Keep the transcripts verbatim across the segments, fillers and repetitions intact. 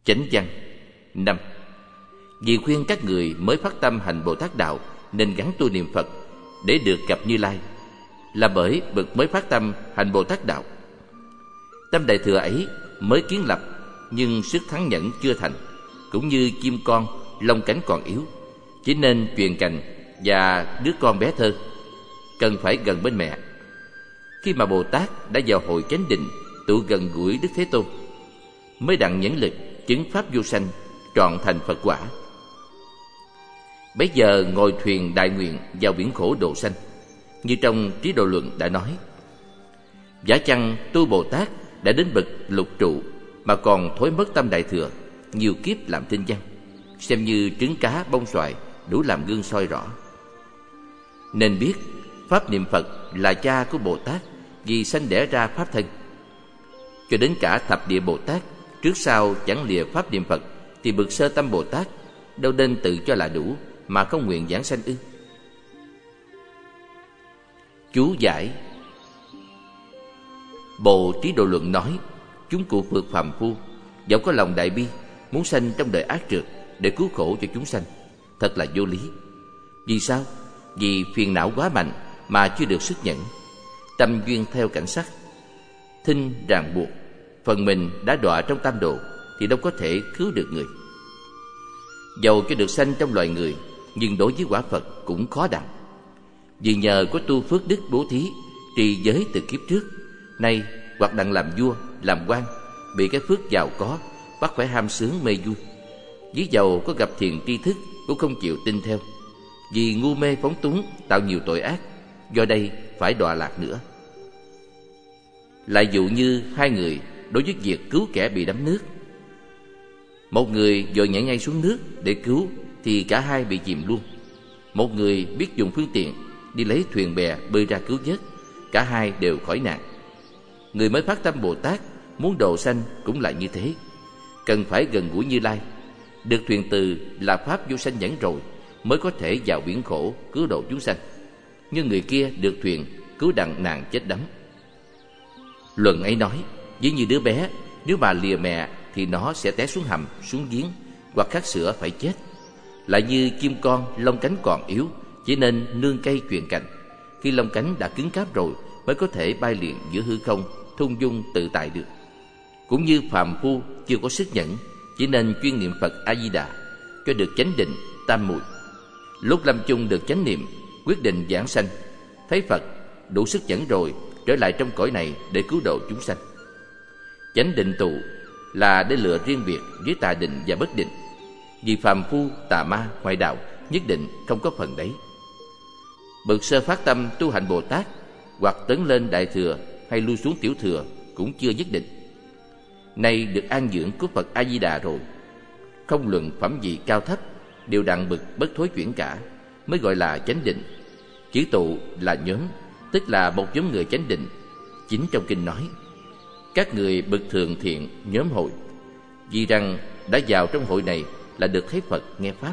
Chánh văn. Năm. Vì khuyên các người mới phát tâm hành Bồ Tát đạo nên gắng tu niệm Phật để được gặp Như Lai, là bởi bậc mới phát tâm hành Bồ Tát đạo. Tâm đại thừa ấy mới kiến lập, nhưng sức thắng nhẫn chưa thành, cũng như chim con lông cánh còn yếu, chỉ nên truyền cành, và đứa con bé thơ cần phải gần bên mẹ. Khi mà Bồ Tát đã vào hội chánh định tụ gần gũi Đức Thế Tôn, mới đặng nhẫn lực chứng pháp vô sanh, trọn thành Phật quả. Bấy giờ ngồi thuyền đại nguyện vào biển khổ độ sanh, như trong Trí Độ Luận đã nói: Giả chăng tu Bồ Tát đã đến bậc lục trụ mà còn thối mất tâm đại thừa, nhiều kiếp làm thinh văn, xem như trứng cá bông xoài, đủ làm gương soi rõ. Nên biết pháp niệm Phật là cha của Bồ Tát, vì sanh đẻ ra pháp thân. Cho đến cả thập địa Bồ Tát trước sau chẳng lìa pháp niệm Phật, thì bậc sơ tâm Bồ Tát đâu nên tự cho là đủ mà không nguyện giảng sanh ư? Chú giải. Bộ Trí Độ Luận nói: chúng cụ phược phàm phu dẫu có lòng đại bi, muốn sanh trong đời ác trượt để cứu khổ cho chúng sanh, thật là vô lý. Vì sao? Vì phiền não quá mạnh mà chưa được sức nhẫn, tâm duyên theo cảnh sắc, thinh ràng buộc, phần mình đã đọa trong tam độ, thì đâu có thể cứu được người. Dầu cho được sanh trong loài người, nhưng đối với quả Phật cũng khó đặng. Vì nhờ có tu phước đức bố thí, trì giới từ kiếp trước, nay hoặc đặng làm vua, làm quan, bị cái phước giàu có bắt phải ham sướng mê vui. Ví dầu có gặp thiền tri thức cũng không chịu tin theo, vì ngu mê phóng túng tạo nhiều tội ác, do đây phải đọa lạc nữa. Lại dụ như hai người đối với việc cứu kẻ bị đắm nước, một người vội nhảy ngay xuống nước để cứu thì cả hai bị chìm luôn. Một người biết dùng phương tiện đi lấy thuyền bè bơi ra cứu vớt, cả hai đều khỏi nạn. Người mới phát tâm Bồ Tát muốn độ sanh cũng là như thế, cần phải gần gũi Như Lai, được thuyền từ là pháp vô sanh nhẫn rồi mới có thể vào biển khổ cứu độ chúng sanh. Nhưng người kia được thuyền cứu đặng nạn chết đắm. Luận ấy nói: ví như đứa bé, nếu mà lìa mẹ thì nó sẽ té xuống hầm, xuống giếng, hoặc khát sữa phải chết. Lại như chim con lông cánh còn yếu, chỉ nên nương cây truyền cành. Khi lông cánh đã cứng cáp rồi mới có thể bay liền giữa hư không, thung dung tự tại được. Cũng như phàm phu chưa có sức nhẫn, chỉ nên chuyên niệm Phật A Di Đà cho được chánh định tam muội. Lúc lâm chung được chánh niệm, quyết định giảng sanh, thấy Phật đủ sức nhẫn rồi, trở lại trong cõi này để cứu độ chúng sanh. Chánh định tụ là để lựa riêng biệt với tà định và bất định, vì phàm phu, tà ma, ngoại đạo nhất định không có phần đấy. Bậc sơ phát tâm tu hành Bồ Tát, hoặc tấn lên đại thừa hay lui xuống tiểu thừa cũng chưa nhất định. Nay được an dưỡng của Phật A Di Đà rồi, không luận phẩm vị cao thấp, đều đặng bậc bất thối chuyển cả, mới gọi là chánh định. Chữ tụ là nhóm, tức là một nhóm người chánh định. Chính trong kinh nói: các người bậc thường thiện nhóm hội, vì rằng đã vào trong hội này là được thấy Phật nghe pháp.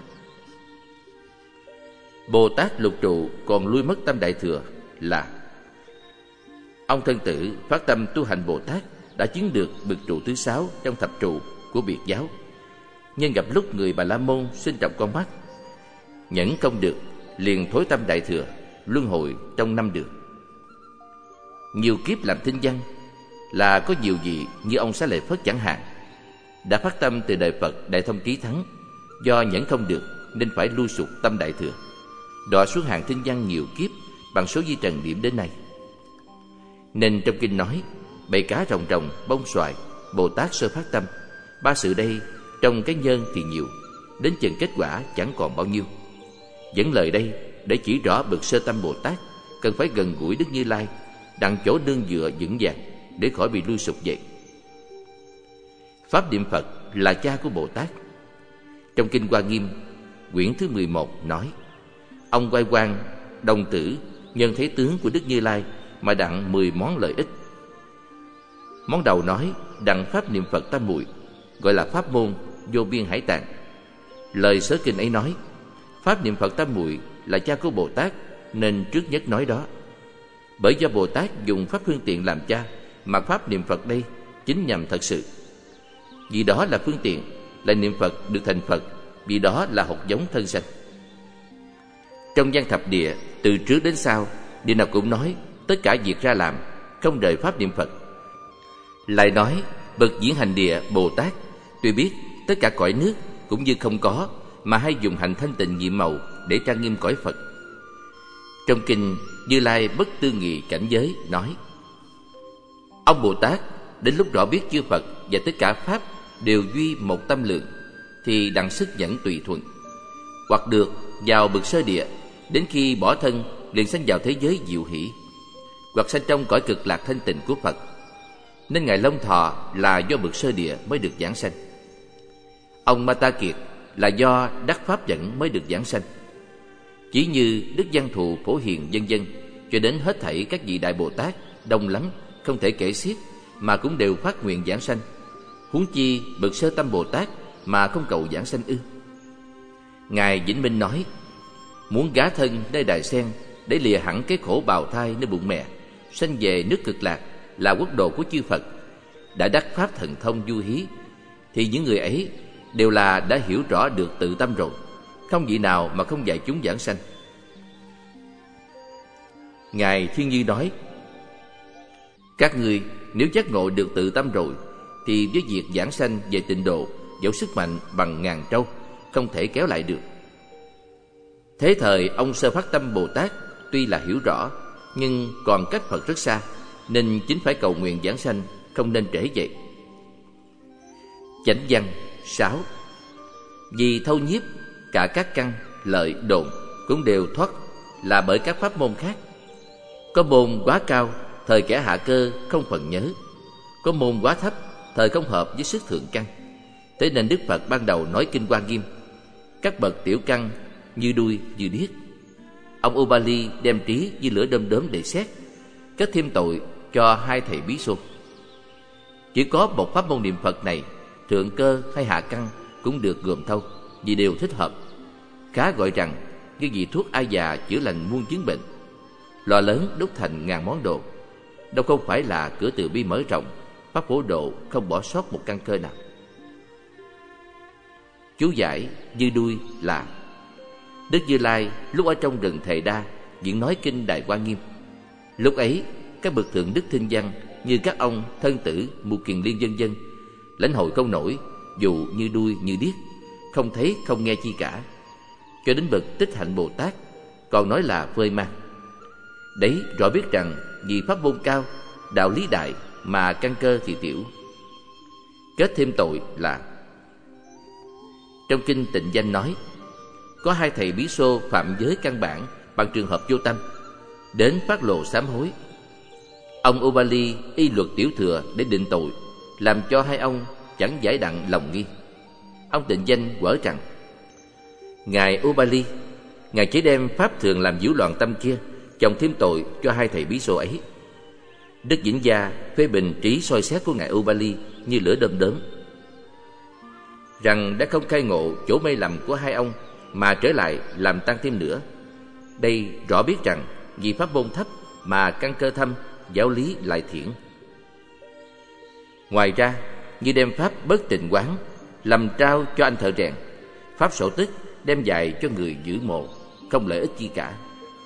Bồ Tát lục trụ còn lui mất tâm đại thừa là: ông thân tử phát tâm tu hành Bồ Tát đã chứng được bậc trụ thứ sáu trong thập trụ của biệt giáo, nhưng gặp lúc người Bà La Môn sinh trọng con mắt, nhẫn không được, liền thối tâm đại thừa, luân hồi trong năm đường. Nhiều kiếp làm thinh văn là có nhiều vị như ông Xá Lợi Phất chẳng hạn, đã phát tâm từ đời Phật Đại Thông Trí Thắng, do nhẫn không được nên phải lui sụt tâm đại thừa, đọa xuống hàng thinh văn nhiều kiếp bằng số di trần điểm đến nay. Nên trong kinh nói: bầy cá rồng rồng bông xoài, Bồ Tát sơ phát tâm. Ba sự đây trong cái nhân thì nhiều, đến chừng kết quả chẳng còn bao nhiêu. Dẫn lời đây để chỉ rõ bậc sơ tâm Bồ Tát cần phải gần gũi Đức Như Lai, đặng chỗ nương dựa vững vàng để khỏi bị lui sụp vậy. Pháp niệm Phật là cha của Bồ Tát. Trong kinh Hoa Nghiêm quyển thứ mười một nói: ông Oai Quang đồng tử nhân thấy tướng của Đức Như Lai mà đặng mười món lợi ích. Món đầu nói đặng pháp niệm Phật tam muội, gọi là pháp môn vô biên hải tạng. Lời sớ kinh ấy nói pháp niệm Phật tam muội là cha của Bồ Tát, nên trước nhất nói đó. Bởi do Bồ Tát dùng pháp phương tiện làm cha, mà pháp niệm Phật đây chính nhằm thật sự. Vì đó là phương tiện lại niệm Phật được thành Phật, vì đó là hột giống thân sanh. Trong văn thập địa, từ trước đến sau, điều nào cũng nói tất cả việc ra làm không rời pháp niệm Phật. Lại nói bậc diễn hành địa Bồ Tát tuy biết tất cả cõi nước cũng như không có, mà hay dùng hành thanh tịnh nhiệm màu để trang nghiêm cõi Phật. Trong kinh Như Lai Bất Tư Nghị Cảnh Giới nói: ông Bồ Tát đến lúc rõ biết chư Phật và tất cả pháp đều duy một tâm lượng, thì đặng sức dẫn tùy thuận, hoặc được vào bậc sơ địa, đến khi bỏ thân liền sanh vào thế giới diệu hỷ, hoặc sanh trong cõi cực lạc thanh tịnh của Phật. Nên ngài Long Thọ là do bậc sơ địa mới được giảng sanh. Ông Ma Ta Kiệt là do đắc pháp dẫn mới được giảng sanh. Chỉ như Đức Văn Thù, Phổ Hiền vân vân, cho đến hết thảy các vị đại Bồ Tát đông lắm không thể kể xiết, mà cũng đều phát nguyện giảng sanh. Huống chi bậc sơ tâm Bồ Tát mà không cầu giảng sanh ư? Ngài Vĩnh Minh nói: muốn gá thân nơi đài sen để lìa hẳn cái khổ bào thai nơi bụng mẹ, sanh về nước cực lạc là quốc độ của chư Phật, đã đắc pháp thần thông du hí, thì những người ấy đều là đã hiểu rõ được tự tâm rồi, không vị nào mà không dạy chúng giảng sanh. Ngài Thiên Như nói: các ngươi nếu giác ngộ được tự tâm rồi, thì với việc giảng sanh về tịnh độ, dẫu sức mạnh bằng ngàn trâu, không thể kéo lại được. Thế thời ông Sơ Phát Tâm Bồ Tát tuy là hiểu rõ, nhưng còn cách Phật rất xa, nên chính phải cầu nguyện giảng sanh, không nên trễ vậy. Chánh văn sáu. Vì thâu nhiếp cả các căn, lợi, độn cũng đều thoát là bởi các pháp môn khác. Có môn quá cao, thời kẻ hạ cơ không phần nhớ. Có môn quá thấp, thời không hợp với sức thượng căn. Thế nên Đức Phật ban đầu nói kinh Hoa Nghiêm: các bậc tiểu căn như đuôi như điếc. Ông Ubali đem trí như lửa đom đóm để xét, kết thêm tội cho hai thầy bí xô. Chỉ có một pháp môn niệm Phật này, thượng cơ hay hạ căn cũng được gồm thâu, vì đều thích hợp. Khá gọi rằng cái vị thuốc ai già chữa lành muôn chứng bệnh, lò lớn đúc thành ngàn món đồ. Đâu không phải là cửa từ bi mở rộng, pháp phổ độ không bỏ sót một căn cơ nào. Chú giải như đuôi là: Đức Như Lai lúc ở trong rừng Thề Đa diễn nói kinh Đại Hoa Nghiêm. Lúc ấy các bậc thượng đức thinh văn như các ông Thân Tử, Mục Kiền Liên vân vân lãnh hội không nổi, dù như đuôi như điếc, không thấy không nghe chi cả. Cho đến bậc Tích Hạnh Bồ Tát còn nói là phơi mang. Đấy rõ biết rằng vì pháp môn cao, đạo lý đại mà căn cơ thì tiểu. Kết thêm tội là: trong kinh Tịnh Danh nói, có hai thầy bí xô phạm giới căn bản bằng trường hợp vô tâm, đến phát lộ sám hối. Ông Ubali y luật tiểu thừa để định tội, làm cho hai ông chẳng giải đặng lòng nghi. Ông Tịnh Danh quở rằng: ngài Ubali, ngài chỉ đem pháp thường làm nhiễu loạn tâm kia chồng thêm tội cho hai thầy bí xô ấy. Đức Vĩnh Gia phê bình trí soi xét của ngài Ubali như lửa đom đóm, rằng đã không khai ngộ chỗ mê lầm của hai ông mà trở lại làm tăng thêm nữa. Đây rõ biết rằng vì pháp môn thấp mà căn cơ thâm, giáo lý lại thiện. Ngoài ra, như đem pháp bất tịnh quán làm trao cho anh thợ rèn, pháp sổ tức đem dạy cho người giữ mộ, không lợi ích chi cả.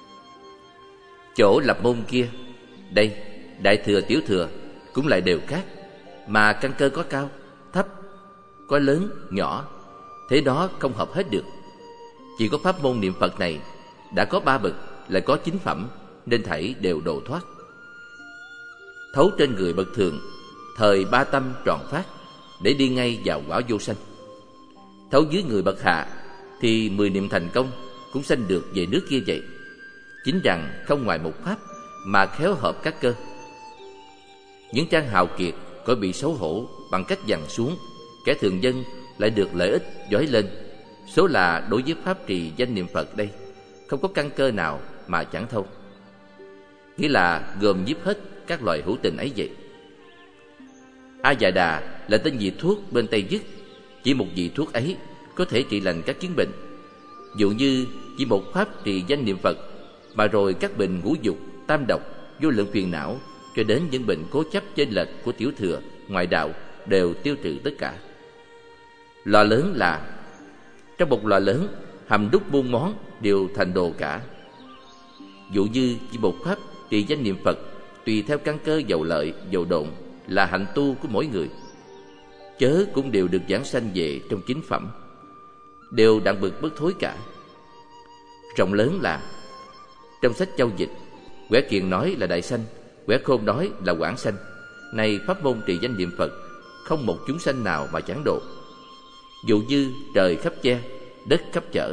Chỗ lập môn kia, đây đại thừa tiểu thừa cũng lại đều khác, mà căn cơ có cao, thấp, có lớn, nhỏ, thế đó không hợp hết được. Chỉ có pháp môn niệm Phật này đã có ba bậc, lại có chính phẩm, nên thảy đều độ thoát. Thấu trên người bậc thường, thời ba tâm tròn phát, để đi ngay vào quả vô sanh. Thấu dưới người bậc hạ, thì mười niệm thành công cũng sanh được về nước kia vậy. Chính rằng không ngoài một pháp mà khéo hợp các cơ. Những trang hào kiệt có bị xấu hổ bằng cách dằn xuống, kẻ thường dân lại được lợi ích dói lên. Số là đối với pháp trì danh niệm Phật đây, không có căn cơ nào mà chẳng thâu. Nghĩa là gồm nhiếp hết các loại hữu tình ấy vậy. A Già Đà là tên vị thuốc bên Tây Dứt. Chỉ một vị thuốc ấy có thể trị lành các chứng bệnh. Dụ như chỉ một pháp trì danh niệm Phật, mà rồi các bệnh ngũ dục, tam độc, vô lượng phiền não, cho đến những bệnh cố chấp chênh lệch của tiểu thừa, ngoại đạo đều tiêu trừ tất cả. Lò lớn là trong một lò lớn hầm đúc muôn món đều thành đồ cả. Dụ như chỉ một pháp trì danh niệm Phật tùy theo căn cơ giàu lợi giàu độn là hạnh tu của mỗi người, chớ cũng đều được giảng sanh về trong chính phẩm, đều đặng bực bất thối cả. Rộng lớn là trong sách Châu dịch, Quẻ Kiền nói là đại sanh, Quẻ Khôn nói là quảng sanh. Này pháp môn trì danh niệm Phật, không một chúng sanh nào mà chẳng độ. Dụ như trời khắp che, đất khắp chở,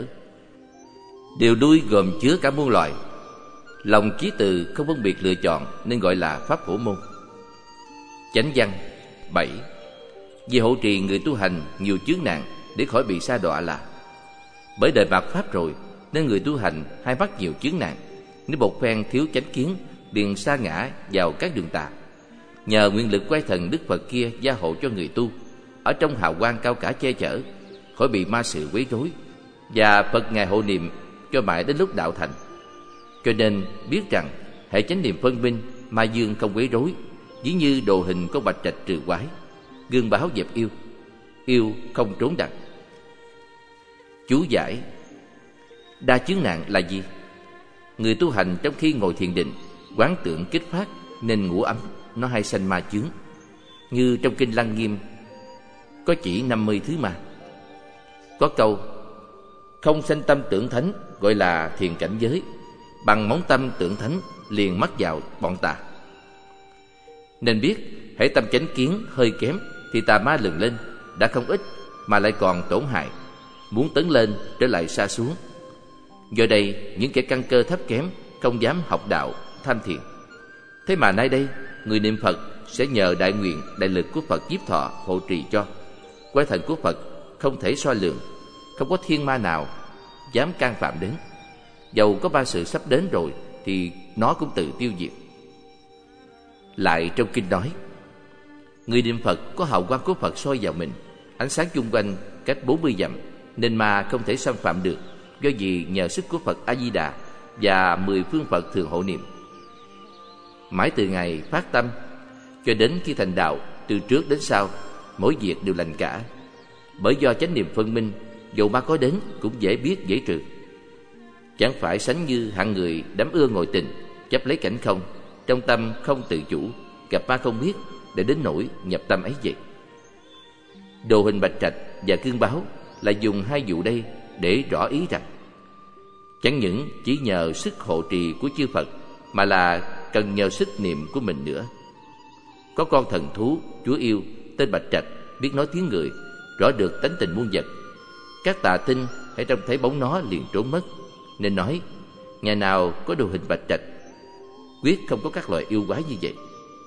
đều đuôi gồm chứa cả muôn loài. Lòng chí từ không phân biệt lựa chọn nên gọi là pháp hữu môn. Chánh văn bảy. Vì hộ trì người tu hành nhiều chướng nạn để khỏi bị sa đọa là bởi đời mạt pháp rồi nên người tu hành hay mắc nhiều chướng nạn. Nếu một phen thiếu chánh kiến liền sa ngã vào các đường tà. Nhờ nguyện lực quay thần Đức Phật kia gia hộ cho người tu ở trong hào quang cao cả che chở, khỏi bị ma sự quấy rối, và Phật ngài hộ niệm cho mãi đến lúc đạo thành. Cho nên biết rằng hễ chánh niệm phân minh, ma dương không quấy rối, ví như đồ hình con bạch trạch trừ quái, gương báo dẹp yêu, yêu không trốn đặng. Chú giải: đa chướng nạn là gì? Người tu hành trong khi ngồi thiền định, quán tưởng kích phát nên ngủ ấm, nó hay sanh ma chướng. Như trong kinh Lăng Nghiêm có chỉ năm mươi thứ ma. Có câu không sanh tâm tưởng thánh gọi là thiền cảnh giới, bằng móng tâm tưởng thánh liền mắc vào bọn tà. Nên biết hễ tâm chánh kiến hơi kém thì tà ma lừng lên, đã không ít mà lại còn tổn hại, muốn tấn lên trở lại sa xuống. Do đây những kẻ căn cơ thấp kém không dám học đạo tham thiền. Thế mà nay đây người niệm Phật sẽ nhờ đại nguyện đại lực của Phật nhiếp thọ hộ trì cho. Quái thần của Phật không thể so lường, không có thiên ma nào dám can phạm đến. Dầu có ba sự sắp đến rồi thì nó cũng tự tiêu diệt. Lại trong kinh nói, người niệm Phật có hào quang của Phật soi vào mình, ánh sáng chung quanh cách bốn mươi dặm, nên ma không thể xâm phạm được, do vì nhờ sức của Phật A Di Đà và mười phương Phật thường hộ niệm. Mãi từ ngày phát tâm cho đến khi thành đạo, từ trước đến sau mỗi việc đều lành cả. Bởi do chánh niệm phân minh, dầu ma có đến cũng dễ biết dễ trừ. Chẳng phải sánh như hạng người đắm ưa ngồi tình, chấp lấy cảnh không, trong tâm không tự chủ, gặp ma không biết, để đến nỗi nhập tâm ấy vậy. Đồ hình bạch trạch và cương báo là dùng hai vụ đây để rõ ý rằng chẳng những chỉ nhờ sức hộ trì của chư Phật, mà là cần nhờ sức niệm của mình nữa. Có con thần thú chúa yêu tên bạch trạch, biết nói tiếng người, rõ được tánh tình muôn vật. Các tà tinh hãy trông thấy bóng nó liền trốn mất, nên nói ngày nào có đồ hình bạch trạch, quyết không có các loài yêu quái như vậy.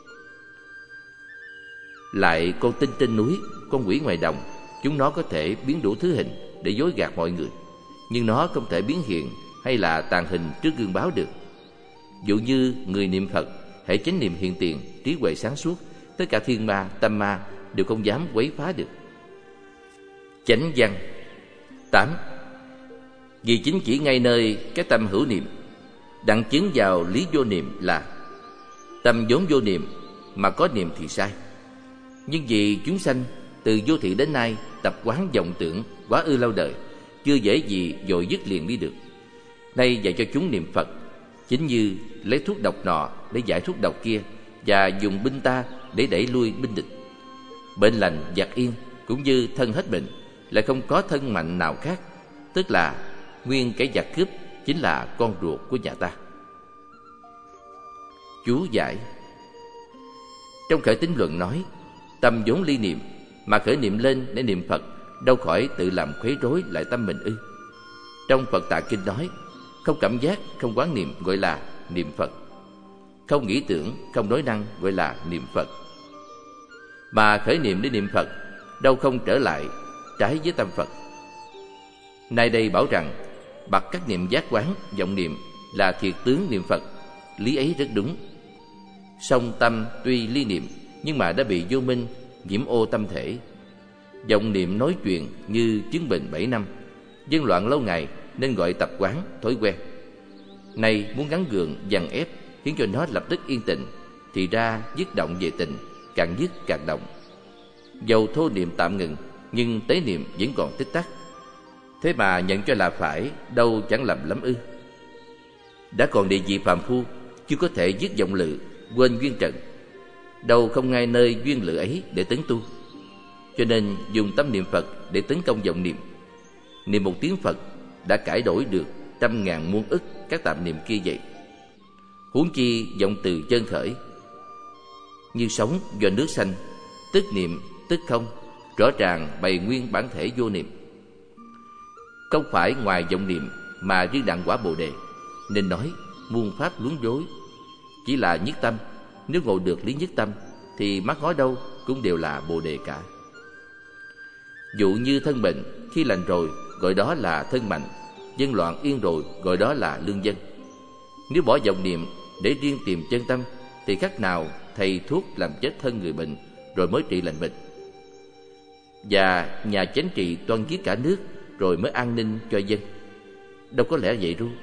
Lại con tinh trên núi, con quỷ ngoài đồng, chúng nó có thể biến đủ thứ hình để dối gạt mọi người, nhưng nó không thể biến hiện hay là tàn hình trước gương báo được. Dụ như người niệm Phật, hễ chánh niệm hiện tiền, trí huệ sáng suốt, tất cả thiên ma, tâm ma đều không dám quấy phá được. Chánh văn tám. Vì chính chỉ ngay nơi cái tâm hữu niệm, đặng chứng vào lý vô niệm là tâm vốn vô niệm mà có niệm thì sai. Nhưng vì chúng sanh từ vô thị đến nay tập quán vọng tưởng quá ư lâu đời, chưa dễ gì vội dứt liền đi được. Nay dạy cho chúng niệm Phật, chính như lấy thuốc độc nọ để giải thuốc độc kia, và dùng binh ta để đẩy lui binh địch. Bệnh lành giặc yên, cũng như thân hết bệnh, lại không có thân mạnh nào khác, tức là nguyên kẻ giặc cướp chính là con ruột của nhà ta. Chú giải: trong khởi tín luận nói, tâm vốn ly niệm, mà khởi niệm lên để niệm Phật, đâu khỏi tự làm khuấy rối lại tâm mình ư. Trong Phật Tạng Kinh nói, không cảm giác, không quán niệm gọi là niệm Phật, không nghĩ tưởng, không nói năng gọi là niệm Phật. Mà khởi niệm để niệm Phật, đâu không trở lại trái với tâm Phật. Nay đây bảo rằng bậc các niệm giác quán, vọng niệm là thiệt tướng niệm Phật, lý ấy rất đúng. Song tâm tuy ly niệm, nhưng mà đã bị vô minh nhiễm ô tâm thể. Vọng niệm nói chuyện như chứng bệnh bảy năm, dân loạn lâu ngày nên gọi tập quán, thói quen. Nay muốn gắn gượng, dằn ép khiến cho nó lập tức yên tĩnh, thì ra dứt động về tình, càng dứt càng động. Dầu thô niệm tạm ngừng, nhưng tế niệm vẫn còn tích tắc. Thế mà nhận cho là phải, đâu chẳng lầm lắm ư? Đã còn địa vị phàm phu, chưa có thể dứt vọng lự, quên duyên trần, đâu không ngay nơi duyên lự ấy để tấn tu. Cho nên dùng tâm niệm Phật để tấn công vọng niệm. Niệm một tiếng Phật đã cải đổi được trăm ngàn muôn ức các tạp niệm kia vậy. Huống chi vọng từ chân khởi, như sóng do nước sanh, tức niệm tức không, rõ ràng bày nguyên bản thể vô niệm. Không phải ngoài vọng niệm mà riêng đặng quả Bồ đề, nên nói muôn pháp luống rối. Chỉ là nhất tâm, nếu ngộ được lý nhất tâm thì mắt ngó đâu cũng đều là Bồ đề cả. Dụ như thân bệnh, khi lành rồi gọi đó là thân mạnh, dân loạn yên rồi gọi đó là lương dân. Nếu bỏ vọng niệm để riêng tìm chân tâm thì khác nào thầy thuốc làm chết thân người bệnh rồi mới trị lành bệnh, và nhà chánh trị toan giết cả nước rồi mới an ninh cho dân. Đâu có lẽ vậy ru.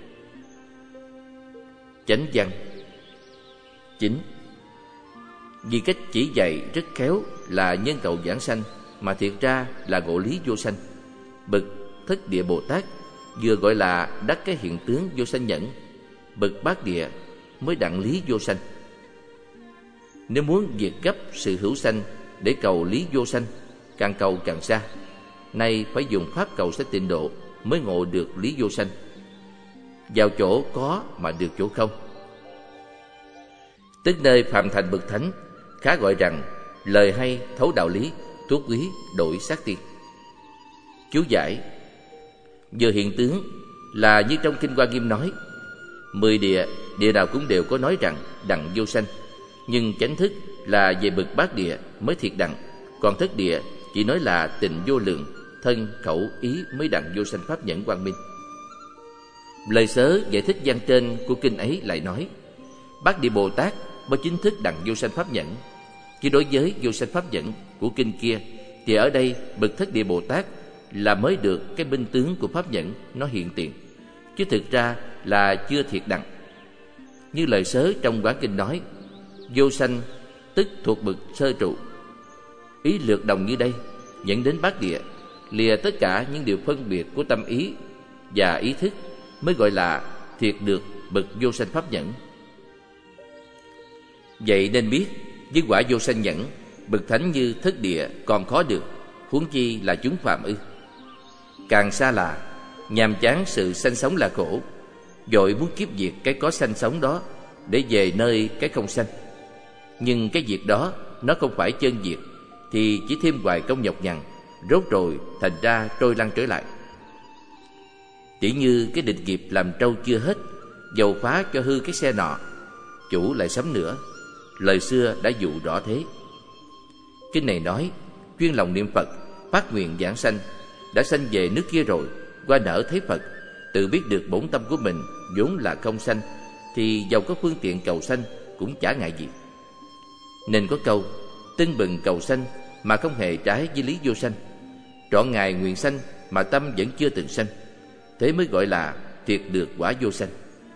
Chánh văn chín. Vì cách chỉ dạy rất khéo là nhân cầu giảng sanh, mà thiệt ra là ngộ lý vô sanh. Bậc Thất Địa Bồ Tát vừa gọi là đắc cái hiện tướng vô sanh nhẫn, bậc Bát Địa mới đặng lý vô sanh. Nếu muốn diệt gấp sự hữu sanh để cầu lý vô sanh, càng cầu càng xa. Nay phải dùng pháp cầu sanh tịnh độ mới ngộ được lý vô sanh. Vào chỗ có mà được chỗ không. Tức nơi phạm thành bậc thánh, khá gọi rằng lời hay thấu đạo lý, thuốc quý đổi sát tiên. Chú giải: vừa hiện tướng là như trong kinh Hoa Nghiêm nói, mười địa, địa nào cũng đều có nói rằng đặng vô sanh, nhưng chánh thức là về bậc Bát Địa mới thiệt đặng, còn Thất Địa chỉ nói là tịnh vô lượng, thân khẩu ý mới đặng vô sanh pháp nhẫn quang minh. Lời sớ giải thích văn trên của kinh ấy lại nói, Bát Địa Bồ Tát mới chính thức đặng vô sanh pháp nhẫn. Chứ đối với vô sanh pháp nhẫn của kinh kia thì ở đây bậc Thất Địa Bồ Tát là mới được cái binh tướng của pháp nhẫn nó hiện tiền, chứ thực ra là chưa thiệt đặng. Như lời sớ trong Quán Kinh nói, vô sanh tức thuộc bậc sơ trụ. Ý lược đồng như đây, dẫn đến Bát Địa, lìa tất cả những điều phân biệt của tâm ý và ý thức mới gọi là thiệt được bậc vô sanh pháp nhẫn. Vậy nên biết, với quả vô sanh nhẫn, bậc thánh như Thất Địa còn khó được, huống chi là chúng phàm ư. Càng xa là nhàm chán sự sanh sống là khổ, vội muốn kiếp diệt cái có sanh sống đó để về nơi cái không sanh. Nhưng cái việc đó nó không phải chân diệt thì chỉ thêm hoài công nhọc nhằn, rốt rồi thành ra trôi lăn trở lại. Tỉ như cái định nghiệp làm trâu chưa hết, dầu phá cho hư cái xe nọ, chủ lại sắm nữa. Lời xưa đã dụ rõ thế. Kinh này nói chuyên lòng niệm Phật, phát nguyện giảng sanh, đã sanh về nước kia rồi, qua nở thấy Phật, tự biết được bổn tâm của mình vốn là không sanh, thì dầu có phương tiện cầu sanh cũng chả ngại gì. Nên có câu tưng bừng cầu sanh mà không hề trái với lý vô sanh, trọn ngày nguyện sanh mà tâm vẫn chưa từng sanh, thế mới gọi là thiệt được quả vô sanh.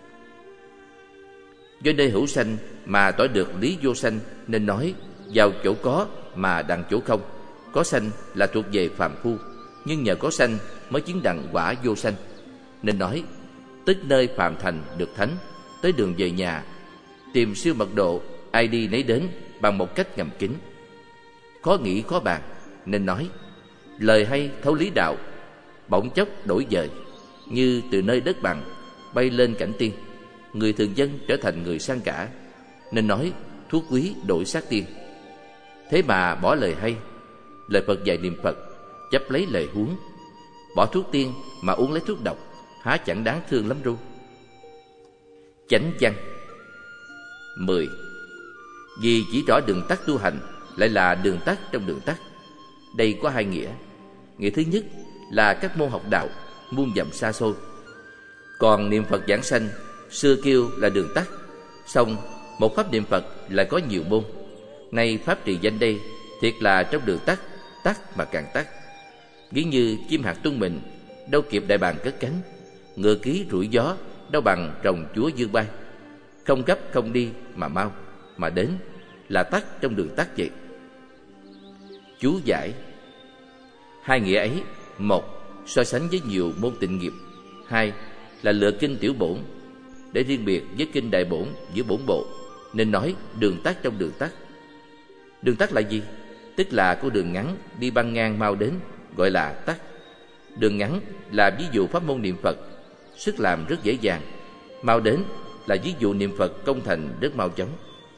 Do nơi hữu sanh mà tỏ được lý vô sanh, nên nói vào chỗ có mà đặng chỗ không. Có sanh là thuộc về phàm phu, nhưng nhờ có sanh mới chứng đặng quả vô sanh. Nên nói tức nơi phàm thành được thánh, tới đường về nhà tìm siêu mật độ, ai đi nấy đến bằng một cách ngầm kín. Khó nghĩ khó bàn, nên nói lời hay thấu lý đạo, bỗng chốc đổi dời, như từ nơi đất bằng bay lên cảnh tiên, người thường dân trở thành người sang cả. Nên nói thuốc quý đổi sát tiên. Thế mà bỏ lời hay, lời Phật dạy niệm Phật, chấp lấy lời huống, bỏ thuốc tiên mà uống lấy thuốc độc, há chẳng đáng thương lắm ru. Chánh văn mười. Vì chỉ rõ đường tắt tu hành, lại là đường tắt trong đường tắt. Đây có hai nghĩa. Nghĩa thứ nhất là các môn học đạo muôn dặm xa xôi, còn niệm Phật giảng sanh xưa kêu là đường tắt. Song một pháp niệm Phật lại có nhiều môn. Nay pháp trì danh đây thiệt là trong đường tắt, tắt mà càng tắt. Ví như chim hạt tung mình, đâu kịp đại bàng cất cánh, ngựa ký rủi gió, đâu bằng rồng chúa dương bay. Không gấp không đi mà mau, mà đến, là tắt trong đường tắt vậy. Chú giải: Hai nghĩa ấy: một, so sánh với nhiều môn tịnh nghiệp; hai là lựa kinh tiểu bổn để riêng biệt với kinh đại bổn giữa bổn bộ, nên nói đường tắt trong đường tắt. Đường tắt là gì? Tức là con đường ngắn đi băng ngang mau đến, gọi là tắt. Đường ngắn là ví dụ pháp môn niệm Phật, sức làm rất dễ dàng. Mau đến là ví dụ niệm Phật công thành rất mau chóng.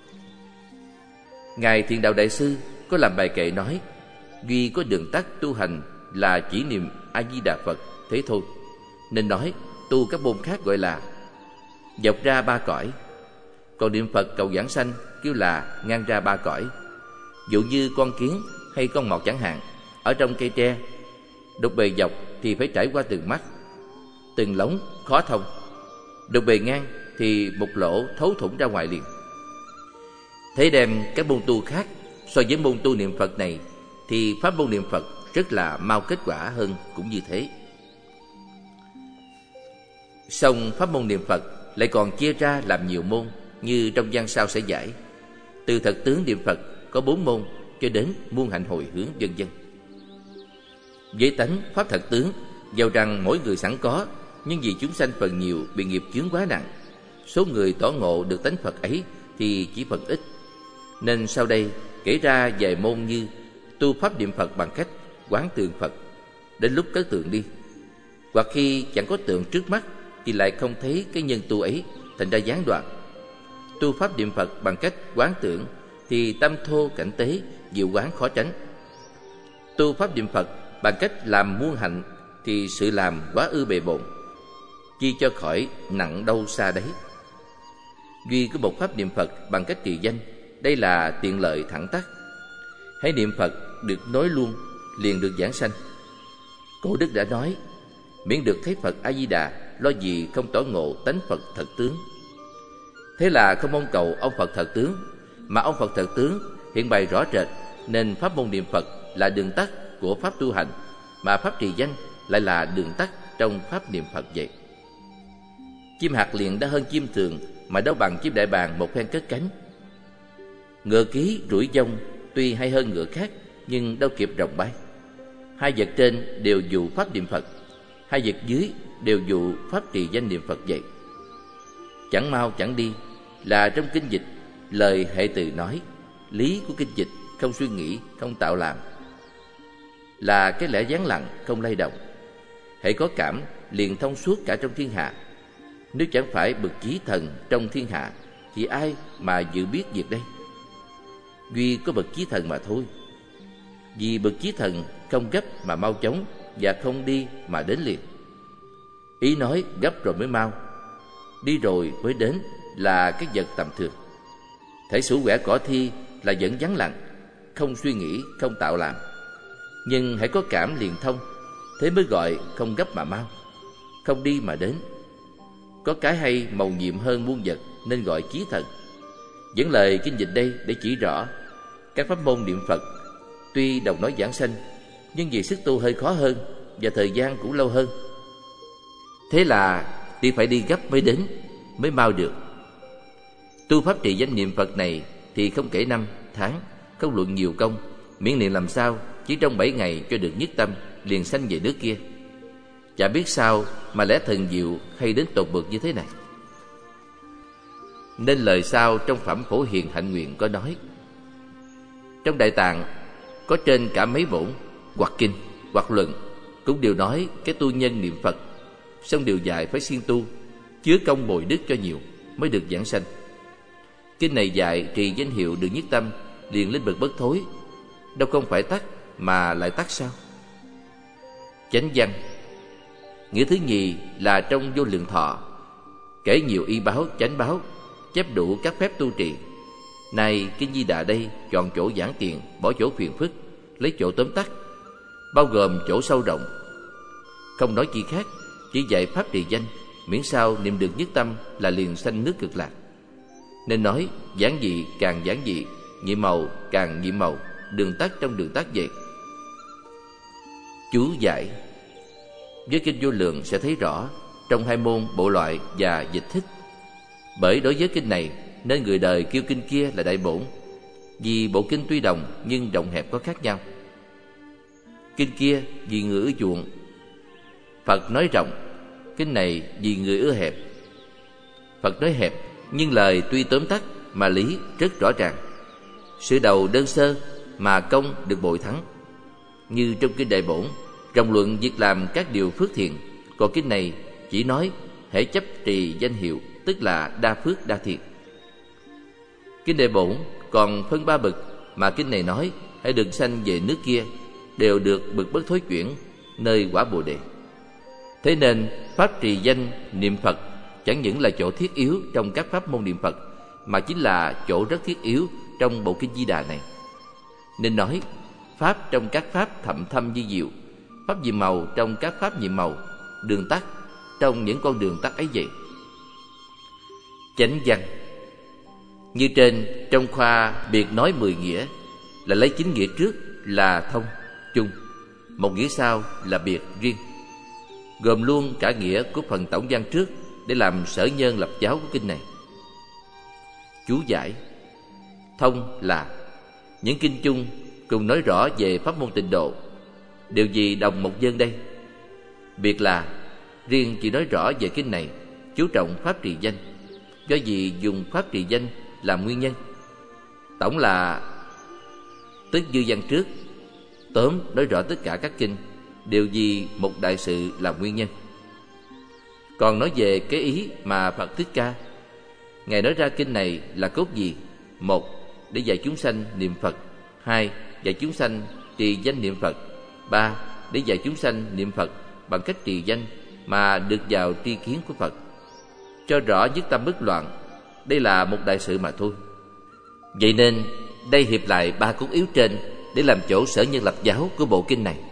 Ngài Thiền Đạo Đại Sư có làm bài kệ nói: duy có đường tắt tu hành là chỉ niệm A Di Đà Phật thế thôi, nên nói tu các môn khác gọi là dọc ra ba cõi, còn niệm Phật cầu giảng sanh kêu là ngang ra ba cõi. Dụ như con kiến hay con mọt chẳng hạn, ở trong cây tre, đục bề dọc thì phải trải qua từng mắt, từng lóng khó thông. Đục bề ngang thì một lỗ thấu thủng ra ngoài liền. Thế đem các môn tu khác so với môn tu niệm Phật này, thì pháp môn niệm Phật rất là mau kết quả hơn cũng như thế. Song pháp môn niệm Phật lại còn chia ra làm nhiều môn, như trong văn sau sẽ giải. Từ thật tướng niệm Phật có bốn môn cho đến muôn hạnh hồi hướng vân vân. Với tánh pháp thật tướng, dầu rằng mỗi người sẵn có, nhưng vì chúng sanh phần nhiều bị nghiệp chướng quá nặng, số người tỏ ngộ được tánh Phật ấy thì chỉ phần ít. Nên sau đây kể ra vài môn như tu pháp niệm Phật bằng cách quán tượng Phật, đến lúc cất tượng đi, hoặc khi chẳng có tượng trước mắt thì lại không thấy cái nhân tu ấy, thành ra gián đoạn. Tu pháp niệm Phật bằng cách quán tượng thì tâm thô cảnh tế, diệu quán khó tránh. Tu pháp niệm Phật bằng cách làm muôn hạnh thì sự làm quá ư bề bộn, chi cho khỏi nặng đau xa đấy. Duy có một pháp niệm Phật bằng cách trì danh, đây là tiện lợi thẳng tắc. Hãy niệm Phật được nói luôn, liền được giảng sanh. Cổ đức đã nói: miễn được thấy Phật A Di Đà, lo gì không tỏ ngộ tánh Phật thật tướng. Thế là không mong cầu ông Phật thật tướng, mà ông Phật thật tướng hiện bày rõ rệt, nên pháp môn niệm Phật là đường tắt của pháp tu hành, mà pháp trì danh lại là đường tắt trong pháp niệm Phật vậy. Chim hạt liền đã hơn chim thường, mà đâu bằng chim đại bàng một phen cất cánh. Ngựa ký rủi dông tuy hay hơn ngựa khác, nhưng đâu kịp rồng bay. Hai vật trên đều dụ pháp niệm Phật, hai vật dưới đều dụ pháp trì danh niệm Phật vậy. Chẳng mau chẳng đi là trong kinh dịch, lời hệ từ nói, lý của kinh dịch không suy nghĩ, không tạo làm, là cái lẽ vắng lặng không lay động. Hãy có cảm liền thông suốt cả trong thiên hạ. Nếu chẳng phải bậc chí thần trong thiên hạ thì ai mà dự biết việc đây? Duy có bậc chí thần mà thôi. Vì bậc chí thần không gấp mà mau chóng, và không đi mà đến liền. Ý nói gấp rồi mới mau, đi rồi mới đến là cái vật tầm thường. Thể sủ quẻ cỏ thi là vẫn vắng lặng, không suy nghĩ, không tạo làm. Nhưng hãy có cảm liền thông, thế mới gọi không gấp mà mau, không đi mà đến. Có cái hay mầu nhiệm hơn muôn vật, nên gọi chí thần. Dẫn lời kinh dịch đây để chỉ rõ các pháp môn niệm Phật tuy đồng nói giảng sanh, nhưng vì sức tu hơi khó hơn và thời gian cũng lâu hơn. Thế là thì phải đi gấp mới đến, mới mau được. Tu pháp trì danh niệm Phật này thì không kể năm, tháng, không luận nhiều công, miễn niệm làm sao chỉ trong bảy ngày cho được nhất tâm, liền sanh về nước kia. Chả biết sao mà lẽ thần diệu hay đến tột bực như thế này. Nên lời sau trong phẩm Phổ Hiền Hạnh Nguyện có nói: trong Đại Tạng có trên cả mấy bổn, hoặc kinh, hoặc luận, cũng đều nói cái tu nhân niệm Phật, song đều dạy phải siêng tu, chứa công bồi đức cho nhiều mới được giảng sanh. Kinh này dạy trì danh hiệu được nhất tâm, liền lên bậc bất thối, đâu không phải tắt mà lại tắt sao? Chánh văn. Nghĩa thứ nhì là trong Vô Lượng Thọ, kể nhiều y báo, chánh báo, chép đủ các phép tu trì. Này Kinh Di Đà đây chọn chỗ giảng tiền, bỏ chỗ phiền phức, lấy chỗ tóm tắt, bao gồm chỗ sâu rộng. Không nói chi khác, chỉ dạy pháp trì danh, miễn sao niệm được nhất tâm là liền sanh nước Cực Lạc. Nên nói giảng dị càng giảng dị, nhiệm màu càng nhiệm màu, đường tắt trong đường tắt vậy. Chú giải. Với Kinh Vô Lượng sẽ thấy rõ trong hai môn bộ loại và dịch thích. Bởi đối với kinh này nên người đời kêu kinh kia là đại bổn, vì bộ kinh tuy đồng nhưng rộng hẹp có khác nhau. kinh kia vì người ưa chuộng. Phật nói rộng, kinh này vì người ưa hẹp. Phật nói hẹp, nhưng lời tuy tóm tắt mà lý rất rõ ràng. Sự đầu đơn sơ mà công được bội thắng. Như trong kinh Đại Bổn rộng luận việc làm các điều phước thiện, còn kinh này chỉ nói hễ chấp trì danh hiệu, tức là đa phước đa thiện. Kinh Đại Bổn còn phân ba bậc, mà kinh này nói hãy đừng sanh về nước kia, đều được bậc bất thối chuyển, nơi quả Bồ Đề. Thế nên pháp trì danh niệm Phật chẳng những là chỗ thiết yếu trong các pháp môn niệm Phật, mà chính là chỗ rất thiết yếu trong bộ kinh Di Đà này. Nên nói pháp trong các pháp thậm thâm như diệu, pháp nhiệm màu trong các pháp nhiệm màu, đường tắt trong những con đường tắt ấy vậy. Chánh văn như trên, trong khoa biệt nói mười nghĩa, là lấy chính nghĩa trước là thông, chung, một nghĩa sau là biệt, riêng, gồm luôn cả nghĩa của phần tổng văn trước để làm sở nhân lập giáo của kinh này. Chú giải: thông là những kinh chung cùng nói rõ về pháp môn tịnh độ, điều gì đồng một dân đây. Biệt là riêng chỉ nói rõ về kinh này chú trọng pháp trì danh, do gì dùng pháp trì danh làm nguyên nhân. Tổng là tức dư văn trước, tóm nói rõ tất cả các kinh, điều gì một đại sự làm nguyên nhân. Còn nói về cái ý mà Phật Thích Ca Ngài nói ra kinh này là cốt gì? Một, để dạy chúng sanh niệm Phật. Hai, dạy chúng sanh trì danh niệm Phật. Ba, để dạy chúng sanh niệm Phật bằng cách trì danh mà được vào tri kiến của Phật, cho rõ nhất tâm bất loạn. Đây là một đại sự mà thôi. Vậy nên đây hiệp lại ba cốt yếu trên để làm chỗ sở nhân lập giáo của bộ kinh này.